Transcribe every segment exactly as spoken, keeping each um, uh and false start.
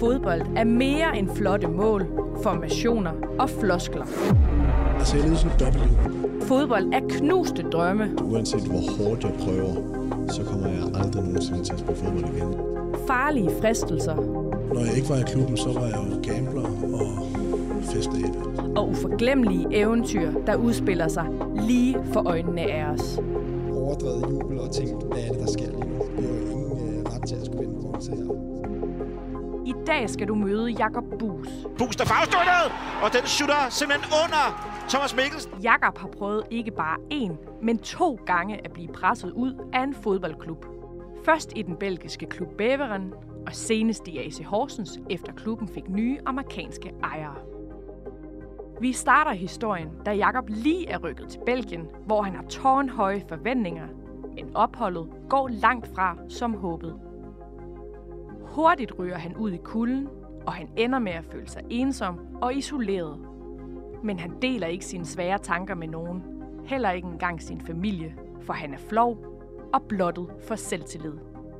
Fodbold er mere end flotte mål, formationer og floskler. Altså, jeg er lidt som W. Fodbold er knuste drømme. Uanset hvor hårdt jeg prøver, så kommer jeg aldrig nogensinde til at spille fodbold igen. Farlige fristelser. Når jeg ikke var i klubben, så var jeg jo gambler og festabe. Og uforglemmelige eventyr, der udspiller sig lige for øjnene af os. Overdrevet jubel og tænkt, hvad er det, der sker lige nu? Vi har jo ingen øh, ret til at skulle vinde på til her. I dag skal du møde Jakob Buus. Buus, der farvestøttet, og den shooter simpelthen under Thomas Mikkelsen. Jakob har prøvet ikke bare én, men to gange at blive presset ud af en fodboldklub. Først i den belgiske klub Beveren, og senest i A C Horsens, efter klubben fik nye amerikanske ejere. Vi starter historien, da Jakob lige er rykket til Belgien, hvor han har tårnhøje forventninger, men opholdet går langt fra som håbet. Hurtigt ryger han ud i kulden, og han ender med at føle sig ensom og isoleret. Men han deler ikke sine svære tanker med nogen, heller ikke engang sin familie, for han er flov og blottet for selvtillid.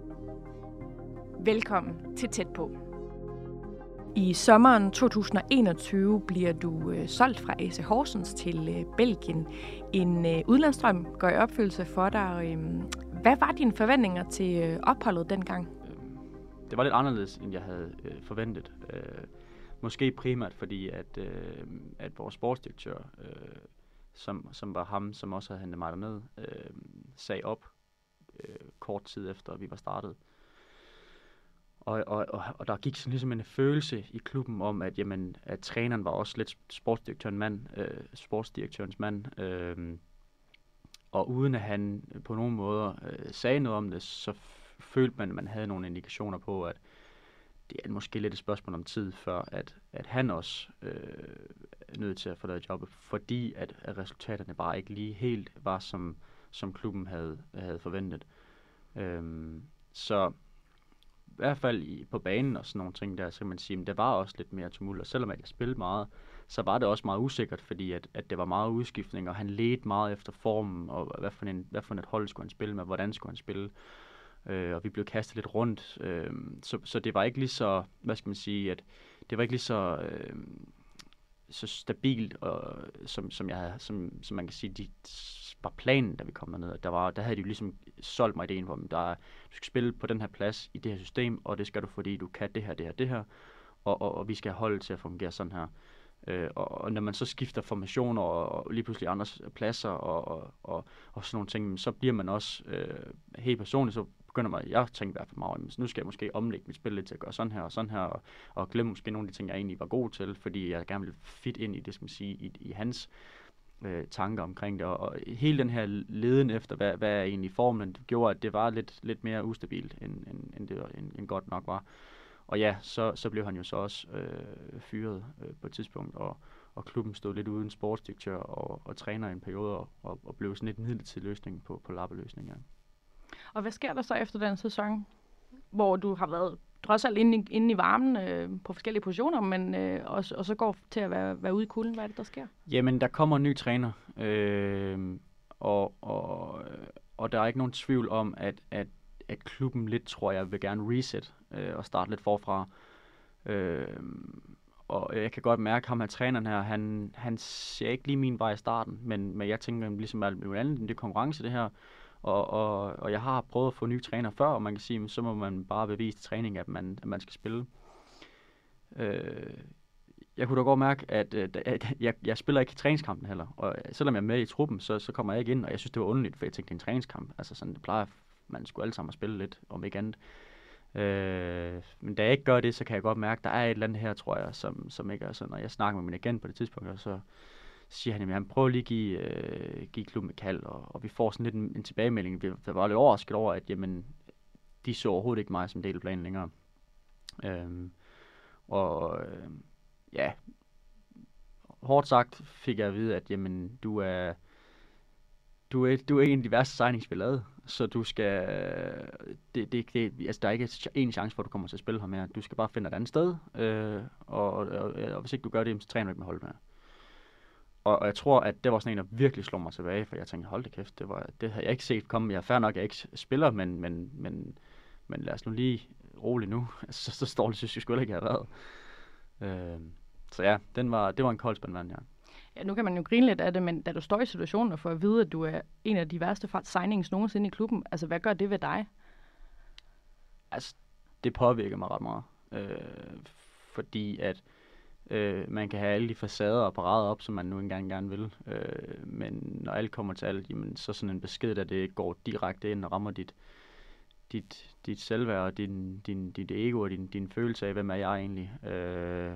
Velkommen til Tæt på. I sommeren to tusind og enogtyve bliver du øh, solgt fra A C Horsens til øh, Belgien. En øh, udlandsdrøm går i opfyldelse for dig. Øh, hvad var dine forventninger til øh, opholdet dengang? Det var lidt anderledes, end jeg havde øh, forventet. Øh, måske primært fordi, at, øh, at vores sportsdirektør, øh, som, som var ham, som også havde hentet mig derned, øh, sagde op øh, kort tid efter, at vi var startet. Og, og, og, og der gik sådan ligesom en følelse i klubben om, at, jamen, at træneren var også lidt sportsdirektørens mand, øh, sportsdirektørens mand. Øh, og uden at han på nogen måder øh, sagde noget om det, så f- følte man, at man havde nogle indikationer på, at det er måske lidt et spørgsmål om tid, før at, at han også øh, er nødt til at få lavet jobbet, fordi at, at resultaterne bare ikke lige helt var, som, som klubben havde, havde forventet. Øh, så i hvert fald i, på banen og sådan nogle ting der, så kan man sige, at det var også lidt mere tumult, og selvom jeg spillede meget, så var det også meget usikkert, fordi at, at det var meget udskiftning, og han ledte meget efter formen, og hvad for, en, hvad for et hold skulle han spille med, hvordan skulle han spille, øh, og vi blev kastet lidt rundt, øh, så, så det var ikke lige så, hvad skal man sige, at det var ikke lige så, øh, så stabilt, og, som, som, jeg havde, som, som man kan sige, de var planen, da vi kom derned. Der, var, der havde de jo ligesom solgt mig ideen for dem. Der er, du skal spille på den her plads i det her system, og det skal du, fordi du kan det her, det her, det her, og, og, og vi skal holde til at fungere sådan her. Øh, og, og når man så skifter formationer og, og lige pludselig andre pladser og, og, og, og sådan nogle ting, så bliver man også øh, helt personligt, så begynder man, jeg tænker i hvert fald meget, nu skal jeg måske omlægge mit spil lidt til at gøre sådan her og sådan her, og, og glemme måske nogle af de ting, jeg egentlig var god til, fordi jeg gerne vil fit ind i det, skal man sige, i, i hans Øh, tanker omkring det, og, og hele den her leden efter, hvad, hvad er egentlig formen, det gjorde, at det var lidt, lidt mere ustabilt, end, end, end det end, end godt nok var. Og ja, så, så blev han jo så også øh, fyret øh, på et tidspunkt, og, og klubben stod lidt uden sportsdirektør og, og træner i en periode, og, og, og blev sådan lidt en midlertidig løsning på, på lappeløsninger. Og hvad sker der så efter den sæson, hvor du har været trods alt inde i, inde i varmen øh, på forskellige positioner, men øh, og, og så går til at være, være ude i kulden? Hvad er det, der sker? Jamen, der kommer en ny træner, øh, og, og, og der er ikke nogen tvivl om, at, at, at klubben lidt, tror jeg, vil gerne reset øh, og starte lidt forfra. Øh, og jeg kan godt mærke, at ham her træneren her, han, han ser ikke lige min vej i starten, men, men jeg tænker ligesom alt muligt andet, det er konkurrence det her. Og, og, og jeg har prøvet at få nye træner før, og man kan sige, så må man bare bevise til træning, at man, at man skal spille. Øh, jeg kunne da godt mærke, at, at jeg, jeg spiller ikke i træningskampen heller, og selvom jeg er med i truppen, så, så kommer jeg ikke ind, og jeg synes, det var underligt, for jeg tænkte, det er en træningskamp. Altså sådan, det plejer, man skulle alle sammen at spille lidt, om ikke andet. Øh, men da jeg ikke gør det, så kan jeg godt mærke, at der er et eller andet her, tror jeg, som, som ikke er sådan, når jeg snakker med min agent på det tidspunkt, og så siger han, at han prøver lige at give, øh, give klubben et kald, og, og vi får sådan lidt en, en tilbagemelding. Vi var lidt overrasket over, at jamen, de så overhovedet ikke mig som del af planen længere. Øhm, og øh, ja, hårdt sagt fik jeg at vide, at jamen, du er, du er, du er en af de værste signings, vi lavede, så du skal, det, det, det, altså, der er ikke en chance for, at du kommer til at spille her mere. Du skal bare finde et andet sted, øh, og, og, og, og hvis ikke du gør det, så træner du ikke med hold mere. Og, og jeg tror, at det var sådan en, der virkelig slog mig tilbage, for jeg tænkte, hold da kæft, det, var, det havde jeg ikke set komme. Jeg er fair nok, at jeg ikke spiller, men, men, men, men lad os nu lige rolig nu. så, så dårligt synes jeg sgu ikke have været. Øh, så ja, den var, det var en kold spand vand, ja. Ja, nu kan man jo grine lidt af det, men da du står i situationen og får at vide, at du er en af de værste signings nogensinde i klubben, altså hvad gør det ved dig? Altså, det påvirker mig ret meget. Øh, fordi at øh, man kan have alle de facader og parader op, som man nu engang gerne vil. Øh, men når alt kommer til alt, jamen, så sådan en besked, at det går direkte ind og rammer dit, dit, dit selvværd og din, din, dit ego og din, din følelse af, hvem er jeg egentlig. Øh,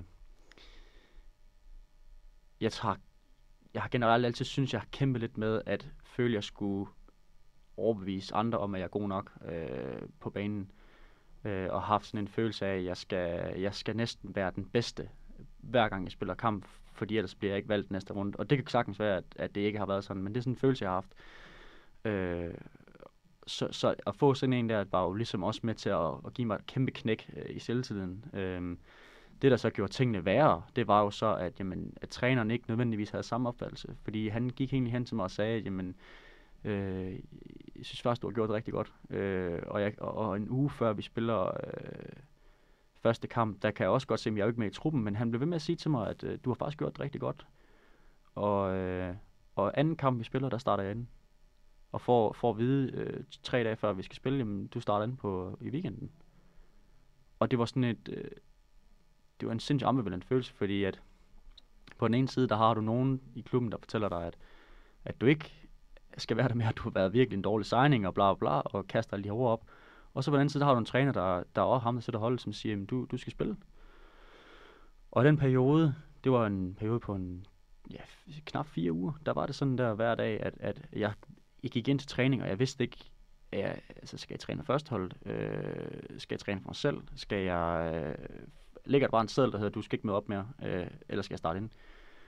jeg, tager, jeg har generelt altid synes, jeg har kæmpet lidt med at føle, at jeg skulle overbevise andre om, at jeg er god nok øh, på banen. Øh, og haft sådan en følelse af, at jeg skal, jeg skal næsten være den bedste, hver gang jeg spiller kamp, fordi ellers bliver jeg ikke valgt næste runde. Og det kan sagtens være, at, at det ikke har været sådan, men det er sådan en følelse, jeg har haft. Øh, så, så at få sådan en der, var jo ligesom også med til at, at give mig et kæmpe knæk øh, i selvtilliden. Øh, det, der så gjorde tingene værre, det var jo så, at, jamen, at træneren ikke nødvendigvis havde samme opfattelse. Fordi han gik egentlig hen til mig og sagde, at jamen, Øh, jeg synes faktisk, du har gjort det rigtig godt. Øh, og, jeg, og, og en uge før vi spiller øh, første kamp, der kan jeg også godt se, at jeg er jo ikke med i truppen, men han blev ved med at sige til mig, at øh, du har faktisk gjort det rigtig godt. Og, øh, og anden kamp, vi spiller, der starter jeg inde. Og får, får at vide øh, tre dage før vi skal spille, jamen du starter inde på, i weekenden. Og det var sådan et, øh, det var en sindssygt ambivalent følelse, fordi at på den ene side, der har du nogen i klubben, der fortæller dig, at, at du ikke skal være der med, at du har været virkelig en dårlig signing og bla bla bla, og kaster alle de her ord op. Og så på den anden side, der har du en træner, der, der er også ham, der sætter holdet, som siger, at du, du skal spille. Og den periode, det var en periode på en, ja, knap fire uger, der var det sådan der hver dag, at, at jeg, jeg gik ind til træning, og jeg vidste ikke, at jeg, altså, skal jeg træne førsteholdet? Øh, skal jeg træne for mig selv? Skal jeg, øh, ligger der bare en seddel, der hedder, du skal ikke med op mere, øh, eller skal jeg starte ind?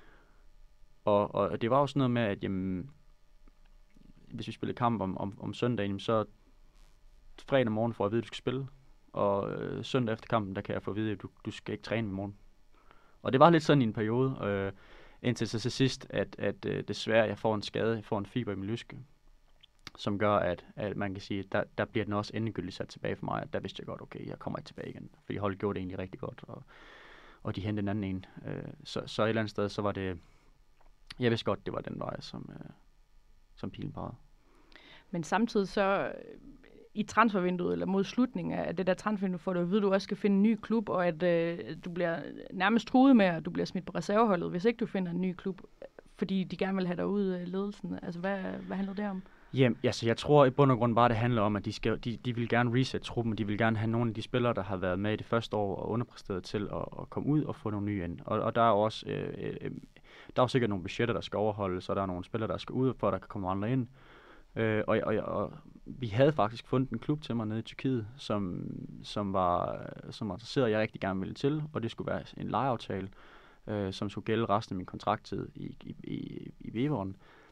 Og, og det var jo sådan noget med, at jamen, hvis vi spillede kamp om, om, om søndagen, så fredag morgen får jeg at vide, at du skal spille. Og øh, søndag efter kampen, der kan jeg få at vide, at du, du skal ikke træne i morgen. Og det var lidt sådan i en periode, øh, indtil så til sidst, at, at øh, desværre jeg får en skade, jeg får en fiber i min lyske, som gør, at, at man kan sige, at der, der bliver den også endegyldigt sat tilbage for mig. At der vidste jeg godt, okay, jeg kommer ikke tilbage igen. Fordi holdet gjorde det egentlig rigtig godt, og, og de hentede en anden en. Øh, så, så et eller andet sted, så var det, jeg vidste godt, det var den vej, som... Øh, som pilen pegede. Men samtidig så i transfervinduet, eller mod slutningen af det der transfervindue, får du at vide, at du også skal finde en ny klub, og at øh, du bliver nærmest truet med, at du bliver smidt på reserveholdet, hvis ikke du finder en ny klub, fordi de gerne vil have dig ud af ledelsen. Altså, hvad, hvad handler det om? Jamen, altså, jeg tror i bund og grund bare, det handler om, at de, skal, de, de vil gerne reset truppen, og de vil gerne have nogle af de spillere, der har været med i det første år og underpræsteret til at, at komme ud og få nogle nye ind. Og, og der er også øh, øh, der er jo sikkert nogle budgetter, der skal overholdes, og der er nogle spillere, der skal ud, for at der kan komme andre ind. Øh, og, og, og vi havde faktisk fundet en klub til mig nede i Tyrkiet, som, som, var, som var interesseret, og jeg rigtig gerne ville til, og det skulle være en lejeaftale, øh, som skulle gælde resten af min kontrakttid i, i, i, i Beveren.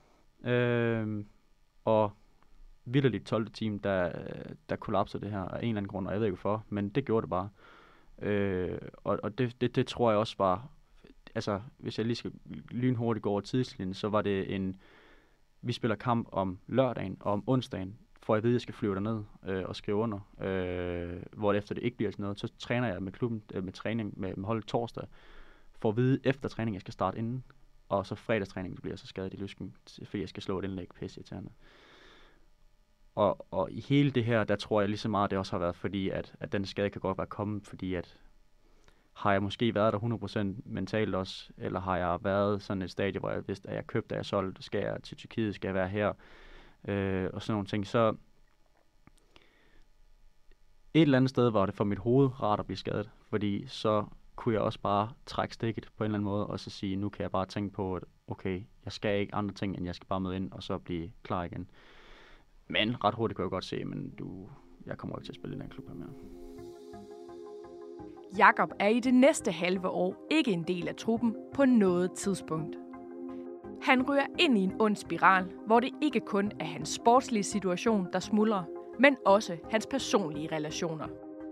Øh, og vitterligt tolvte team, der, der kollapsede det her af en eller anden grund, og jeg ved ikke hvorfor, men det gjorde det bare. Øh, og og det, det, det tror jeg også var, altså hvis jeg lige skal lynhurtigt gå over tidslinjen, så var det en, vi spiller kamp om lørdagen, og om onsdagen får jeg at vide, at jeg skal flyve derned øh, og skrive under, øh, hvor efter det ikke bliver sådan noget, så træner jeg med klubben, øh, med træning, med, med holdet torsdag, får at vide efter træning, jeg skal starte inden, og så fredagstræning bliver jeg så skadet i lysken, fordi jeg skal slå et indlæg pisse irriterende. Og, og i hele det her, der tror jeg lige så meget, det også har været, fordi at, at den skade kan godt være kommet, fordi at har jeg måske været der hundrede procent mentalt også, eller har jeg været sådan et stadie, hvor jeg vidste, at jeg købte, at jeg solgte, skal jeg til Tyrkiet, skal jeg være her, øh, og sådan nogle ting. Så et eller andet sted var det for mit hoved rart at blive skadet, fordi så kunne jeg også bare trække stikket på en eller anden måde, og så sige, nu kan jeg bare tænke på, at okay, jeg skal ikke andre ting, end jeg skal bare møde ind, og så blive klar igen. Men ret hurtigt kunne jeg godt se, men du, jeg kommer ikke til at spille i den klub her mere. Jakob er i det næste halve år ikke en del af truppen på noget tidspunkt. Han ryger ind i en ond spiral, hvor det ikke kun er hans sportslige situation, der smuldrer, men også hans personlige relationer.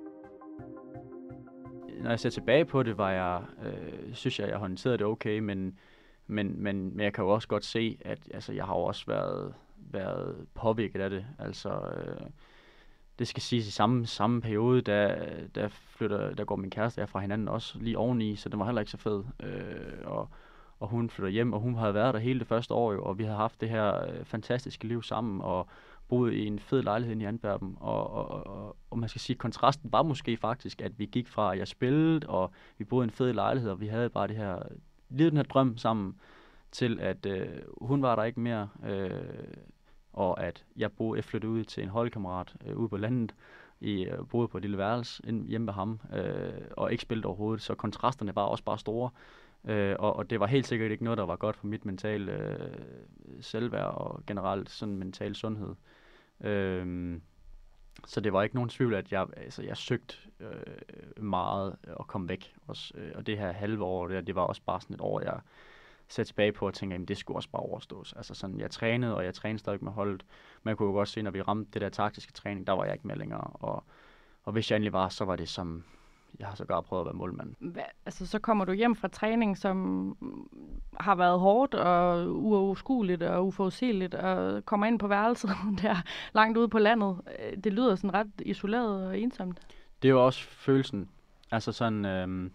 Når jeg ser tilbage på det, var jeg, øh, synes jeg, jeg håndterede det okay, men, men, men, men jeg kan jo også godt se, at altså, jeg har jo også været, været påvirket af det. Altså, øh, det skal siges i samme, samme periode, der, der, flytter, der går min kæreste af fra hinanden også lige oveni, så det var heller ikke så fed. Øh, og, og hun flytter hjem, og hun havde været der hele det første år jo, og vi havde haft det her øh, fantastiske liv sammen, og boede i en fed lejlighed i Antwerpen, og, og, og, og man skal sige, kontrasten var måske faktisk, at vi gik fra, at jeg spillede, og vi boede i en fed lejlighed, og vi havde bare det her, lige den her drøm sammen, til at øh, hun var der ikke mere, øh, og at jeg boede, jeg flyttede ud til en holdkammerat øh, ude på landet, i, øh, boede på et lille værelse hjemme ved ham, øh, og ikke spillede overhovedet, så kontrasterne var også bare store, øh, og, og det var helt sikkert ikke noget, der var godt for mit mentale øh, selvværd, og generelt sådan mental sundhed. Øh, så det var ikke nogen tvivl, at jeg, altså, jeg søgte øh, meget at komme væk, også, øh, og det her halve år, det, det var også bare sådan et år, jeg sætte tilbage på og tænke, at det skulle også bare overstås. Altså sådan, jeg trænede, og jeg trænede stadig med holdet. Man kunne jo godt se, når vi ramte det der taktiske træning, der var jeg ikke med længere. Og, og hvis jeg endelig var, så var det som, jeg har sågar prøvet at være målmand. Hva, altså så kommer du hjem fra træning, som har været hårdt og uoverskueligt og uforudsigeligt, og kommer ind på værelset der langt ude på landet. Det lyder sådan ret isoleret og ensomt. Det er jo også følelsen. Altså sådan... Øhm,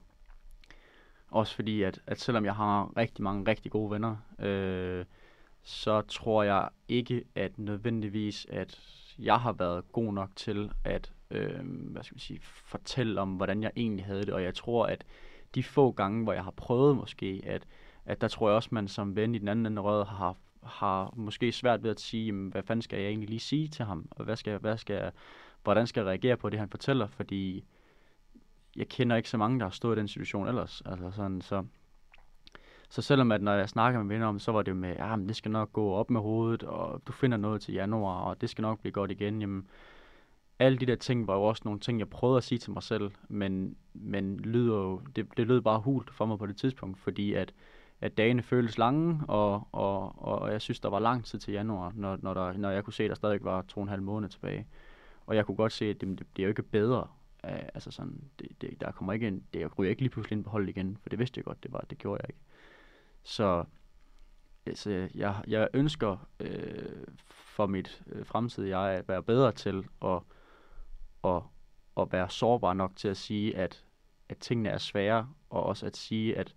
Også fordi, at, at selvom jeg har rigtig mange rigtig gode venner, øh, så tror jeg ikke, at nødvendigvis, at jeg har været god nok til at øh, hvad skal man sige, fortælle om, hvordan jeg egentlig havde det. Og jeg tror, at de få gange, hvor jeg har prøvet måske, at, at der tror jeg også, man som ven i den anden ende rød har, har måske svært ved at sige, jamen, hvad fanden skal jeg egentlig lige sige til ham? Og hvad skal, hvad skal jeg, hvordan skal jeg reagere på det, han fortæller? Fordi jeg kender ikke så mange, der har stået i den situation ellers. Altså sådan, så, så selvom at når jeg snakker med venner om, så var det jo med, ja, men det skal nok gå op med hovedet, og du finder noget til januar, og det skal nok blive godt igen. Jamen, alle de der ting var jo også nogle ting, jeg prøvede at sige til mig selv, men, men lyder jo, det, det lød bare hult for mig på det tidspunkt, fordi at, at dagene føltes lange, og, og, og jeg synes, der var lang tid til januar, når, når, der, når jeg kunne se, at der stadig var to og en halv måned tilbage. Og jeg kunne godt se, at det, det bliver jo ikke bedre. Uh, altså sådan, det, det, der kommer ikke en, det, jeg ryger ikke lige pludselig ind på holdet igen, for det vidste jeg godt, det var, det gjorde jeg ikke. Så altså, jeg, jeg ønsker øh, for mit øh, fremtidige jeg at være bedre til at, at, at være sårbar nok til at sige, at, at tingene er svære, og også at sige, at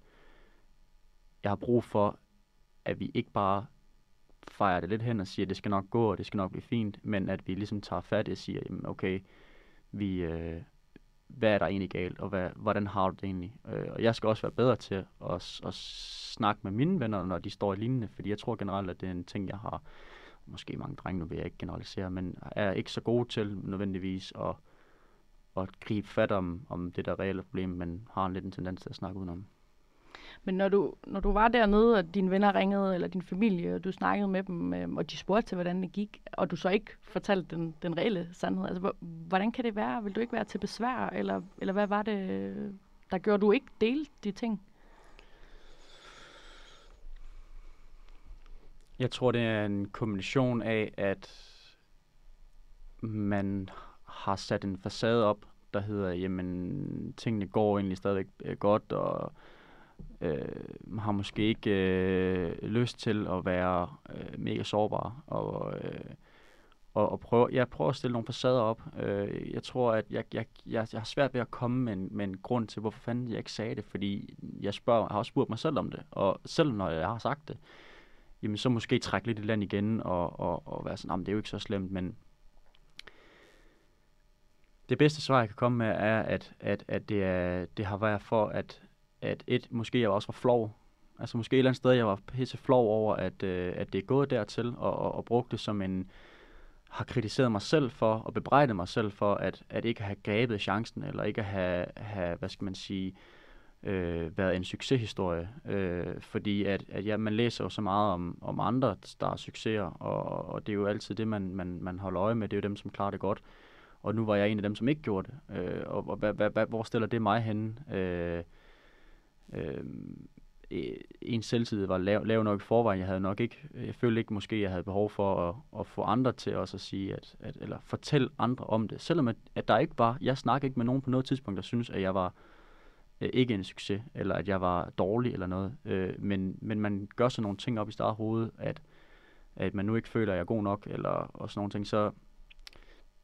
jeg har brug for, at vi ikke bare fejrer det lidt hen og siger, at det skal nok gå, og det skal nok blive fint, men at vi ligesom tager fat og siger, jamen okay, vi, øh, hvad er der egentlig galt, og hvad, hvordan har du det egentlig? Øh, og jeg skal også være bedre til at, at snakke med mine venner, når de står i lignende, fordi jeg tror generelt, at det er en ting, jeg har, måske mange drenge, nu vil jeg ikke generalisere, men er ikke så gode til nødvendigvis at, at gribe fat om, om det der reelle problem, men har en lidt en tendens til at snakke udenom. Men når du, når du var dernede, og dine venner ringede, eller din familie, og du snakkede med dem, øh, og de spurgte til, hvordan det gik, og du så ikke fortalte den, den reelle sandhed, altså hvordan kan det være? Vil du ikke være til besvær, eller, eller hvad var det, der gjorde, du ikke delte de ting? Jeg tror, det er en kombination af, at man har sat en facade op, der hedder, jamen, tingene går egentlig stadigvæk godt, og øh, man har måske ikke øh, lyst til at være øh, mega sårbar, og, øh, og, og prøve, jeg prøver at stille nogle facader op. Øh, jeg tror, at jeg, jeg, jeg, jeg har svært ved at komme med en, med en grund til, hvorfor fanden jeg ikke sagde det, fordi jeg, spørger, jeg har også spurgt mig selv om det, og selv når jeg har sagt det, jamen så måske trække lidt i land igen, og, og, og være sådan, det er jo ikke så slemt, men det bedste svar, jeg kan komme med, er, at, at, at det, er, det har været for, at, at et, måske jeg også var flov. Altså måske et eller andet sted, jeg var pisse flov over, at, øh, at det er gået dertil, og, og, og brugt det som en, har kritiseret mig selv for, og bebrejdet mig selv for, at, at ikke have grebet chancen, eller ikke at have, have hvad skal man sige, øh, været en succeshistorie. Øh, fordi at, at ja, man læser jo så meget om, om andre, der er succeser, og, og det er jo altid det, man, man, man holder øje med. Det er jo dem, som klarer det godt. Og nu var jeg en af dem, som ikke gjorde det. Øh, og og hvad, hvad, hvor stiller det mig henne? Øh, øh, en selvtid var lav, lav nok i forvejen. Jeg havde nok ikke, jeg følte ikke måske, jeg havde behov for at, at få andre til også at sige, at, at, eller fortælle andre om det. Selvom at, at der ikke var, jeg snakkede ikke med nogen på noget tidspunkt, der synes, at jeg var øh, ikke en succes, eller at jeg var dårlig eller noget. Øh, men, men man gør sådan nogle ting op i starten hovedet, at, at man nu ikke føler, at jeg er god nok, eller og sådan nogle ting. Så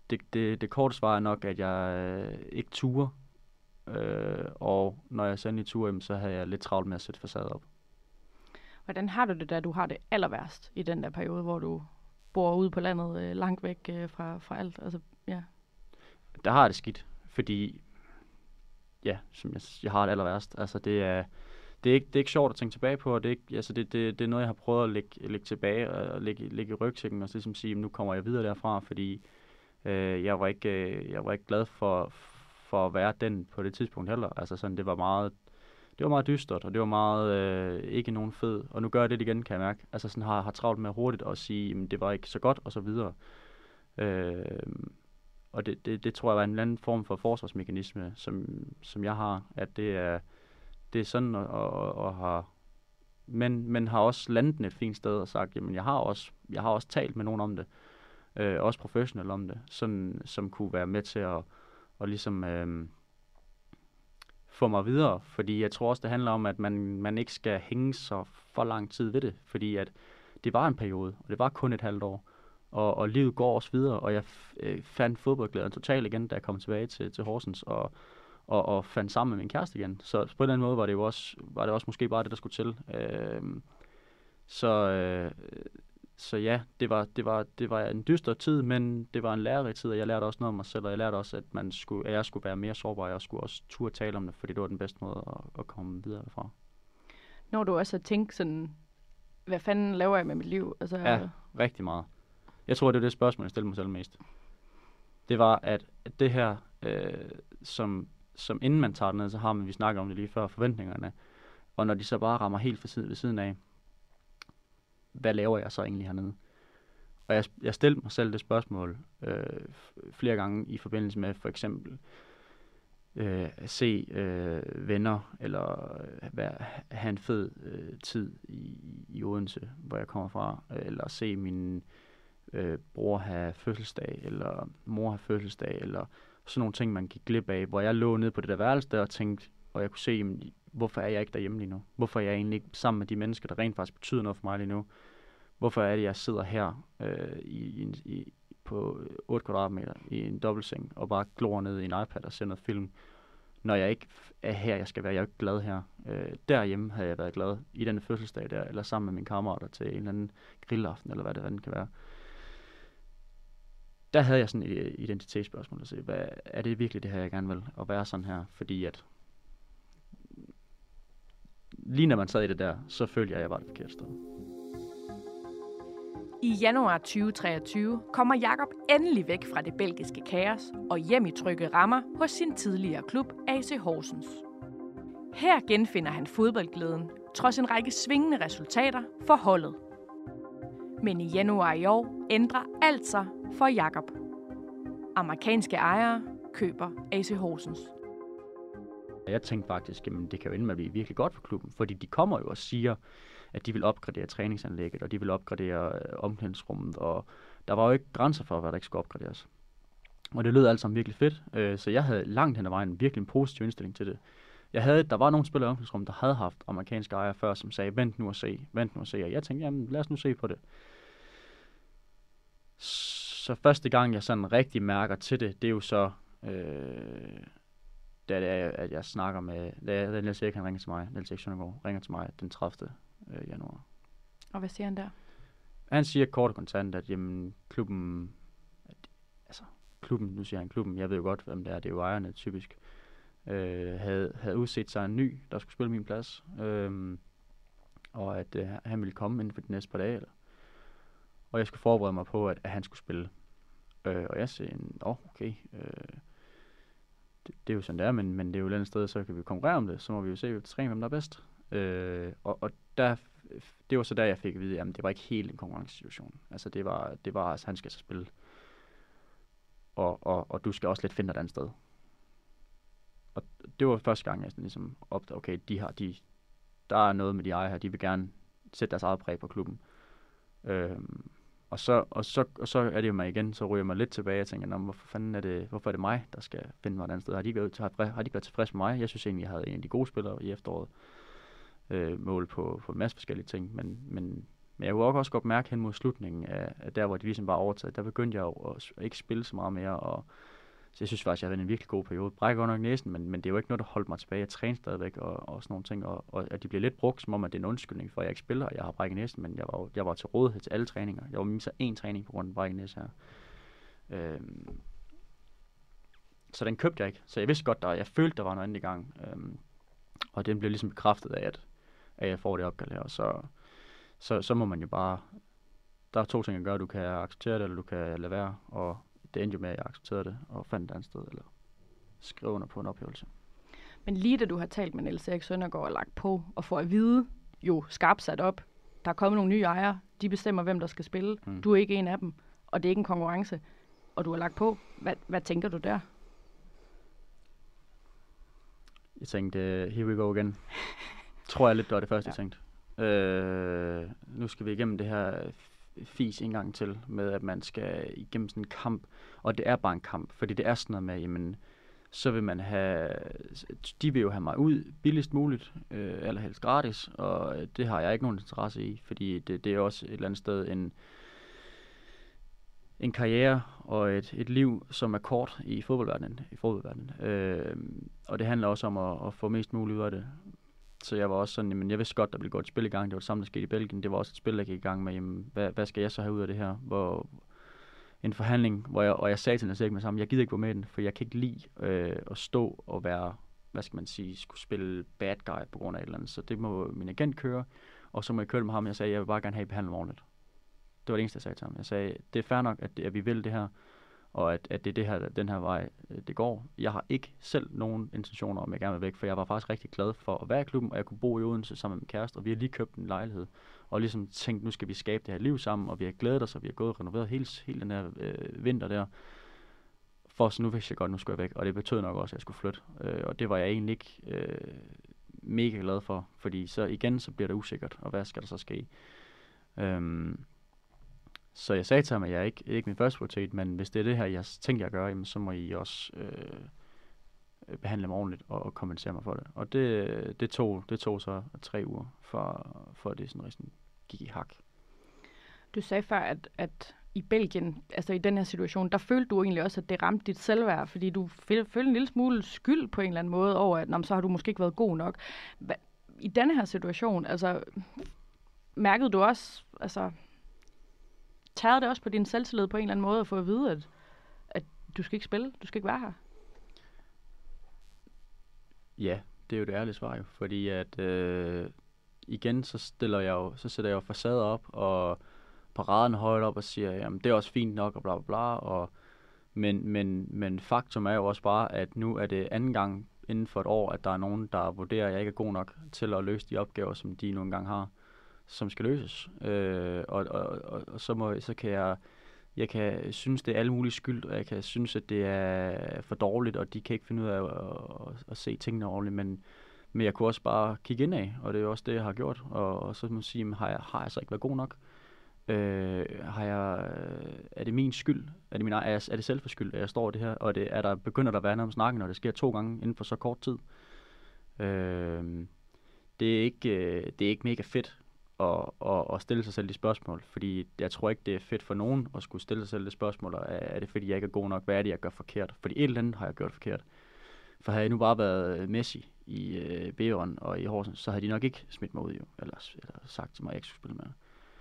det, det, det korte svar er nok, at jeg øh, ikke turer. Øh, og når jeg sendte i tur, så havde jeg lidt travlt med at sætte facade op. Hvordan har du det, da du har det aller værst i den der periode, hvor du bor ude på landet, øh, langt væk øh, fra, fra alt? Altså, ja. Der har jeg det skidt, fordi ja, som jeg, jeg har det aller værst. Altså, det er, det, er ikke, det er ikke sjovt at tænke tilbage på, og det er, ikke, altså, det, det, det er noget, jeg har prøvet at lægge, lægge tilbage og lægge, lægge i rygsækken, og så ligesom sige, nu kommer jeg videre derfra, fordi øh, jeg, var ikke, øh, jeg var ikke glad for, for at være den på det tidspunkt heller. Altså, sådan, det var meget... Det var meget dystert, og det var meget øh, ikke nogen fed. Og nu gør jeg det igen, kan jeg mærke. Altså sådan har, har travlt med hurtigt at sige, at det var ikke så godt, og så videre. Øh, og det, det, det tror jeg var en anden form for forsvarsmekanisme, som, som jeg har. At det er, det er sådan, at, at, at have... Men, men har også landet et fint sted og sagt, jamen jeg har også, jeg har også talt med nogen om det. Øh, også professionelt om det. Sådan, som kunne være med til at, at ligesom... Øh, få mig videre, fordi jeg tror også, det handler om, at man, man ikke skal hænge så for lang tid ved det, fordi at det var en periode, og det var kun et halvt år, og, og livet går også videre, og jeg f- øh, fandt fodboldglæden totalt igen, da jeg kom tilbage til, til Horsens, og, og, og fandt sammen med min kæreste igen. Så på en eller anden måde var det jo også, var det også måske bare det, der skulle til. Øh, så, øh, så ja, det var, det, var, det var en dyster tid, men det var en lærerig tid, og jeg lærte også noget om mig selv, og jeg lærte også, at, man skulle, at jeg skulle være mere sårbar, og jeg skulle også turde tale om det, fordi det var den bedste måde at, at komme videre derfra. Når du også har tænkt sådan, hvad fanden laver jeg med mit liv? Altså, ja, rigtig meget. Jeg tror, det er det spørgsmål, jeg stillede mig selv mest. Det var, at det her, øh, som, som inden man tager det ned, så har man, vi snakker om det lige før, forventningerne, og når de så bare rammer helt for siden, ved siden af, hvad laver jeg så egentlig hernede? Og jeg, jeg stillede mig selv det spørgsmål øh, flere gange i forbindelse med for eksempel øh, at se øh, venner, eller øh, være, have en fed øh, tid i, i Odense, hvor jeg kommer fra, øh, eller se min øh, bror have fødselsdag, eller mor have fødselsdag, eller sådan nogle ting, man gik glip af, hvor jeg lå nede på det der værelse der og tænkte, og jeg kunne se, jamen, hvorfor er jeg ikke derhjemme lige nu? Hvorfor er jeg egentlig ikke sammen med de mennesker, der rent faktisk betyder noget for mig lige nu? Hvorfor er det, jeg sidder her øh, i, i, på otte kvadratmeter i en dobbeltseng og bare glor ned i en iPad og ser noget film, når jeg ikke er her, jeg skal være. Jeg er ikke glad her. Øh, derhjemme havde jeg været glad i den fødselsdag der, eller sammen med mine kammerater til en eller anden grillaften, eller hvad det, hvad det kan være. Der havde jeg sådan et identitetsspørgsmål at se, hvad, er det virkelig det her, jeg gerne vil, at være sådan her? Fordi at lige når man sad i det der, så følte jeg, at jeg var det forkerte sted. I januar tyve treogtyve kommer Jakob endelig væk fra det belgiske kaos og hjem i trygge rammer hos sin tidligere klub A C Horsens. Her genfinder han fodboldglæden, trods en række svingende resultater for holdet. Men i januar i år ændrer alt sig for Jakob. Amerikanske ejere køber A C Horsens. Jeg tænkte faktisk, at det kan jo ende med at blive virkelig godt for klubben, fordi de kommer jo og siger, at de vil opgradere træningsanlægget, og de vil opgradere øh, omklædningsrummet, og der var jo ikke grænser for, hvad der ikke skulle opgraderes. Og det lød alt sammen virkelig fedt, øh, så jeg havde langt hen ad vejen virkelig en positiv indstilling til det. Jeg havde, der var nogle spillere i omklædningsrummet, der havde haft amerikanske ejere før, som sagde, vent nu og se, vent nu og se, og jeg tænkte, jamen lad os nu se på det. Så første gang, jeg sådan rigtig mærker til det, det er jo så, øh, da det er, at jeg snakker med, da, da Niels Erik, han ringer til mig, Niels Erik Søndergaard ringer til mig den tredivte januar. Og hvad siger han der? Han siger kort og kontant, at jamen, klubben, at, altså klubben, nu siger han klubben, jeg ved jo godt, hvem det er, det er jo ejerne typisk, øh, havde, havde udset sig en ny, der skulle spille min plads, øh, og at øh, han ville komme inden for de næste par dage, eller, og jeg skulle forberede mig på, at, at han skulle spille. Øh, og jeg siger, åh, oh, okay, øh, det, det er jo sådan der, men, men det er jo et eller andet sted, så kan vi konkurrere om det, så må vi jo se, hvem der er bedst. Øh, og, og der, det var så der, jeg fik at vide, at det var ikke helt en konkurrencesituation. Altså det var, det var altså, han skal så spille. Og, og, og du skal også lidt finde dig et andet sted. Og det var første gang, jeg sådan ligesom opdagede, okay, de har, de, der er noget med de ejer her, de vil gerne sætte deres eget præg på klubben. Øhm, og, så, og, så, og så er det jo mig igen, så ryger jeg mig lidt tilbage og tænker, hvorfor fanden er det, hvorfor er det mig, der skal finde mig et andet sted? Har de ikke været, har, har de ikke været tilfredse med mig? Jeg synes egentlig, jeg havde en af de gode spillere i efteråret. Øh, mål på, på en masse forskellige ting, men, men Men jeg kunne også godt mærke hen mod slutningen af, af der, hvor de ligesom var overtaget. Der begyndte jeg jo at, at ikke spille så meget mere, og så jeg synes faktisk, jeg havde en virkelig god periode. Brækker godt nok næsen, men, men det er jo ikke noget, der holdt mig tilbage. Jeg træner stadigvæk og, og sådan nogle ting, og, og at de bliver lidt brugt, som om, at det er en undskyldning for, at jeg ikke spiller, og jeg har brækket næsen, men jeg var, jeg var til rådighed til alle træninger. Jeg var minst én træning på grund af brækket næse her. Øhm, så den købte jeg ikke. Så jeg vidste godt, der jeg følte, der var noget andet i gang. Øhm, og den blev ligesom bekræftet af, at, at jeg får det opgave her, og så, så, så må man jo bare... Der er to ting at gøre. Du kan acceptere det, eller du kan lade være, og det endte jo med, at jeg accepterede det, og fandt et andet sted, eller skrev under på en ophævelse. Men lige da du har talt med Niels Erik Søndergaard og lagt på, og får at vide, jo skarpt sat op, der er kommet nogle nye ejere, de bestemmer, hvem der skal spille. Mm. Du er ikke en af dem, og det er ikke en konkurrence, og du har lagt på. Hvad, hvad tænker du der? Jeg tænkte, here we go again. Tror jeg lidt, det var det første, ja. jeg tænkte. Øh, nu skal vi igennem det her fis en gang til, med at man skal igennem sådan en kamp, og det er bare en kamp, fordi det er sådan noget med, jamen, så vil man have, de vil jo have mig ud billigst muligt, øh, eller helst gratis, og det har jeg ikke nogen interesse i, fordi det, det er også et eller andet sted en, en karriere og et, et liv, som er kort i fodboldverdenen, i fodboldverdenen. Øh, og det handler også om at, at få mest muligt ud af det. Så jeg var også sådan, jamen, jeg vidste godt, der ville gå et spil i gang. Det var det samme, der skete i Belgien. Det var også et spil, der gik i gang med, jamen, hvad, hvad skal jeg så have ud af det her? Hvor, en forhandling, hvor jeg, og jeg sagde til Niels Erik med sammen, jeg gider ikke gå med den, for jeg kan ikke lide øh, at stå og være, hvad skal man sige, skulle spille bad guy på grund af et eller andet. Så det må min agent køre, og så må jeg køre med ham. Jeg sagde, jeg vil bare gerne have behandlet ordentligt. Det var det eneste, jeg sagde til ham. Jeg sagde, det er fair nok, at, det, at vi vil det her, og at, at det er det her, den her vej, det går. Jeg har ikke selv nogen intentioner om, at jeg gerne vil væk, for jeg var faktisk rigtig glad for at være i klubben, og jeg kunne bo i Odense sammen med min kæreste, og vi har lige købt en lejlighed, og ligesom tænkt, nu skal vi skabe det her liv sammen, og vi har glædet os, og vi har gået og renoveret hele, hele den her øh, vinter der, for så nu vidste jeg godt, nu skulle jeg væk, og det betød nok også, at jeg skulle flytte, øh, og det var jeg egentlig ikke øh, mega glad for, fordi så igen, så bliver det usikkert, og hvad skal der så ske? Øhm, Så jeg sagde til ham, at jeg ikke, ikke min første prioritet, men hvis det er det her, jeg tænker at gøre, jamen, så må I også øh, behandle mig ordentligt og, og kompensere mig for det. Og det, det, tog, det tog så tre uger, for, for det sådan rigtig gik i hak. Du sagde før, at, at i Belgien, altså i den her situation, der følte du egentlig også, at det ramte dit selvværd, fordi du følte en lille smule skyld på en eller anden måde over, at så har du måske ikke været god nok. Hva, i denne her situation, altså mærkede du også, altså tærede det også på din selvtillid på en eller anden måde at få at vide, at, at du skal ikke spille, du skal ikke være her? Ja, det er jo det ærlige svar jo, fordi at øh, igen så stiller jeg jo, så sætter jeg jo facader op og paraderne højt op og siger, jamen det er også fint nok og bla bla bla, og men, men, men faktum er jo også bare, at nu er det anden gang inden for et år, at der er nogen, der vurderer, at jeg ikke er god nok til at løse de opgaver, som de nu engang har, som skal løses. Øh, og, og, og, og så, må, så kan jeg, jeg kan synes, det er alle mulige skyld, og jeg kan synes, at det er for dårligt, og de kan ikke finde ud af at, at, at se tingene ordentligt, men, men jeg kunne også bare kigge indad, og det er jo også det, jeg har gjort, og, og så må man sige, har jeg, har jeg så ikke været god nok? Øh, har jeg, er det min skyld? Er det, min, er, jeg, er det selv for skyld, at jeg står i det her? Og det, er der, begynder der at være noget om snakken, når det sker to gange inden for så kort tid? Øh, det, er ikke, det er ikke mega fedt at, at, at stille sig selv de spørgsmål, fordi jeg tror ikke, det er fedt for nogen at skulle stille sig selv det spørgsmål, og er, er det fordi, jeg ikke er god nok? Hvad er det, jeg gør forkert? Fordi et eller andet har jeg gjort forkert. For havde jeg nu bare været Messi i øh, Bæveren og i Horsens, så havde de nok ikke smidt mig ud, jo, eller, eller sagt til mig, at jeg ikke skulle spille med.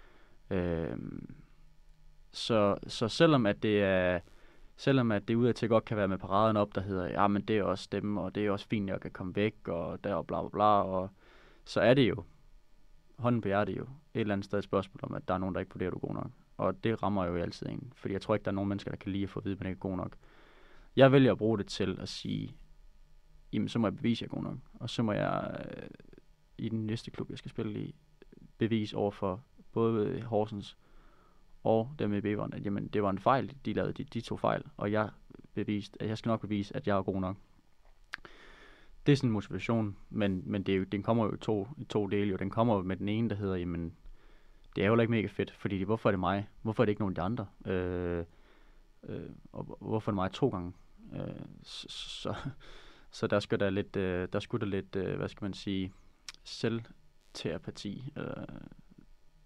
Øhm, så, så selvom at det er selvom at det udadtil godt kan være med paraden op, der hedder, ja, men det er også dem, og det er også fint, at jeg kan komme væk, og der og bla bla bla, og så er det jo, hånden på hjertet jo, et eller andet sted et spørgsmål om, at der er nogen, der ikke vurderer, du er god nok. Og det rammer jo altid en, fordi jeg tror ikke, der er nogen mennesker, der kan lide at få at vide, at man ikke er god nok. Jeg vælger at bruge det til at sige, jamen så må jeg bevise, at jeg er god nok, og så må jeg øh, i den næste klub, jeg skal spille i, bevise over for både Horsens og dem i Bæveren, at jamen, det var en fejl, de lavede, de, de tog fejl, og jeg beviste, at jeg skal nok bevise, at jeg er god nok. Det er sådan en motivation, men, men det er jo, den kommer jo i to, i to dele, og den kommer jo med den ene, der hedder, jamen, det er jo ikke mega fedt, fordi hvorfor er det mig? Hvorfor er det ikke nogen af de andre? Øh, øh, og hvorfor er det mig to gange? Øh, så, så, så der skal der lidt, øh, der skulle der lidt, øh, hvad skal man sige, selvterapi, øh,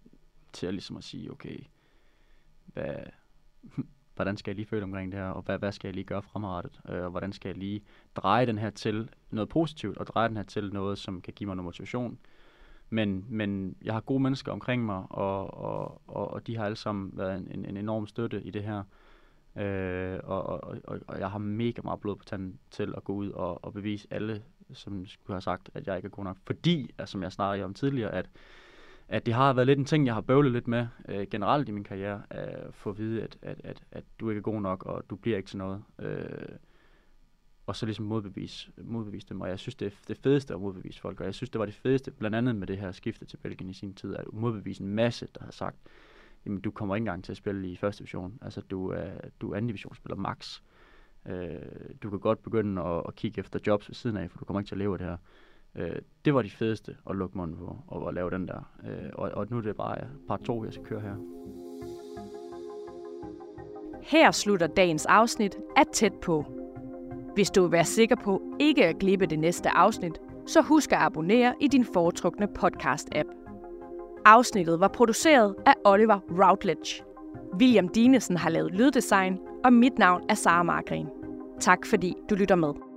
til at, ligesom at sige, okay, hvad, hvordan skal jeg lige føle omkring det her, og hvad, hvad skal jeg lige gøre fremadrettet, øh, og hvordan skal jeg lige dreje den her til noget positivt, og dreje den her til noget, som kan give mig noget motivation. Men, men jeg har gode mennesker omkring mig, og, og, og, og de har alle sammen været en, en enorm støtte i det her. Øh, og, og, og, og jeg har mega meget blod på tanden til at gå ud og, og bevise alle, som skulle have sagt, at jeg ikke er god nok. Fordi, altså, som jeg snakkede om tidligere, at, at det har været lidt en ting, jeg har bøvlet lidt med øh, generelt i min karriere, at få at vide, at, at, at, at du ikke er god nok, og du bliver ikke til noget. Øh, og så ligesom modbevise, modbevise dem. Og jeg synes, det er det fedeste at modbevise folk. Og jeg synes, det var det fedeste, blandt andet med det her skifte til Belgien i sin tid, at modbevise en masse, der har sagt, jamen, du kommer ikke engang til at spille i første division. Altså, du er, du er anden divisionsspiller max. Øh, du kan godt begynde at, at kigge efter jobs ved siden af, for du kommer ikke til at leve af det her. Øh, det var de fedeste at lukke munden på, og at lave den der. Øh, og, og nu er det bare part to, jeg skal køre her. Her slutter dagens afsnit af Tæt på. Hvis du vil være sikker på ikke at glippe det næste afsnit, så husk at abonnere i din foretrukne podcast-app. Afsnittet var produceret af Oliver Routledge. William Dinesen har lavet lyddesign, og mit navn er Sara Margren. Tak fordi du lytter med.